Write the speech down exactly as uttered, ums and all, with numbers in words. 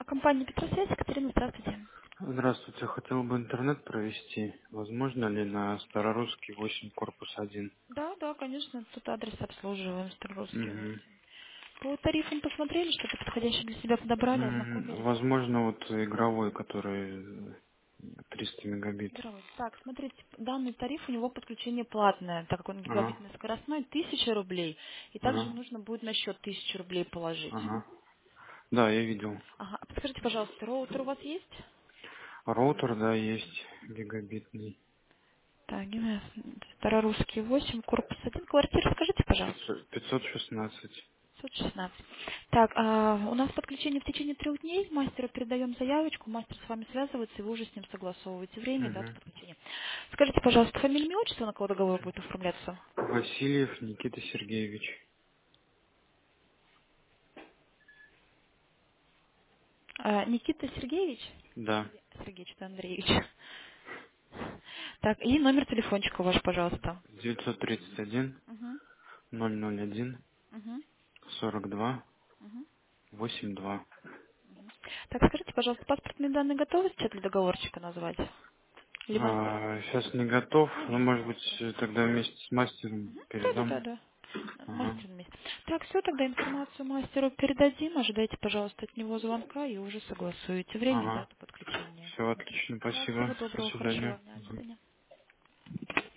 Компания Петросвязь, Екатерина, здравствуйте. Здравствуйте, хотел бы интернет провести. Возможно ли на Старорусский восемь, корпус один? Да, да, конечно, тут адрес обслуживаем, Старорусский Угу. восемь. По тарифам посмотрели, что-то подходящее для себя подобрали, М, ознакомились. Возможно, вот игровой, который э, триста мегабит. Игровой. Так, смотрите, данный тариф у него подключение платное, так как он Ага, гигабитный скоростной, тысяча рублей. И также ага, нужно будет на счет тысячу рублей положить. ага. Да, я видел. Ага, а подскажите, пожалуйста, роутер у вас есть? Роутер, да, есть гигабитный. Так, гимназ- Старорусский восемь, корпус один, квартира, скажите, пожалуйста. пятьсот пятьсот шестнадцать. пятьсот шестнадцать. Так, а, у нас подключение в течение трех дней. Мастеру передаем заявочку, мастер с вами связывается, и вы уже с ним согласовываете время и дату Угу. подключения. Скажите, пожалуйста, фамилия, имя, отчество, на кого договор будет оформляться? Васильев Никита Сергеевич. А, Никита Сергеевич? Да. Сергеевич, это Андреевич. Так, и номер телефончика ваш, пожалуйста. девятьсот тридцать один Угу, ноль ноль один угу, сорок два угу. восемь два. Так, скажите, пожалуйста, паспортные данные готовы сейчас для договорчика назвать? Либо А, информацию? сейчас не готов, А, но нет, может нет, быть хорошо. э, тогда вместе с мастером Да, да, передам. да, да. Ага, Мастер на месте. Так, все, тогда информацию мастеру передадим. Ожидайте, пожалуйста, от него звонка и уже согласуете время и ага. дату подключения. Все отлично, Да, спасибо. всего До доброго, хорошего свидания. вам дня. До Мгм. свидания.